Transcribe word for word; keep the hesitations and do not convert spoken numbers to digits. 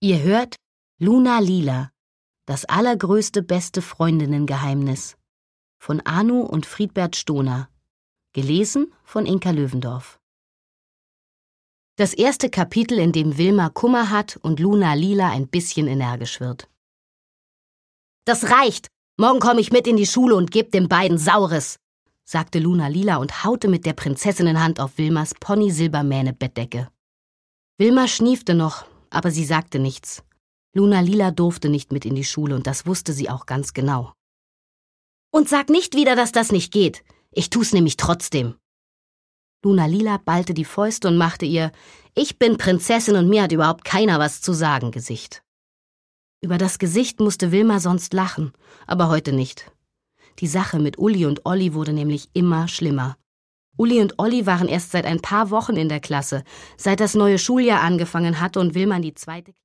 Ihr hört Luna Lila, das allergrößte beste Freundinnengeheimnis von Anu und Friedbert Stoner, gelesen von Inka Löwendorf. Das erste Kapitel, in dem Wilma Kummer hat und Luna Lila ein bisschen energisch wird. »Das reicht! Morgen komme ich mit in die Schule und geb den beiden Saures«, sagte Luna Lila und haute mit der Prinzessinnenhand auf Wilmas Pony-Silbermähne-Bettdecke. Wilma schniefte noch, aber sie sagte nichts. Luna Lila durfte nicht mit in die Schule und das wusste sie auch ganz genau. »Und sag nicht wieder, dass das nicht geht. Ich tu's nämlich trotzdem.« Luna Lila ballte die Fäuste und machte ihr »Ich bin Prinzessin und mir hat überhaupt keiner was zu sagen« Gesicht. Über das Gesicht musste Wilma sonst lachen, aber heute nicht. Die Sache mit Uli und Olli wurde nämlich immer schlimmer. Uli und Olli waren erst seit ein paar Wochen in der Klasse, seit das neue Schuljahr angefangen hatte und Wilma in die zweite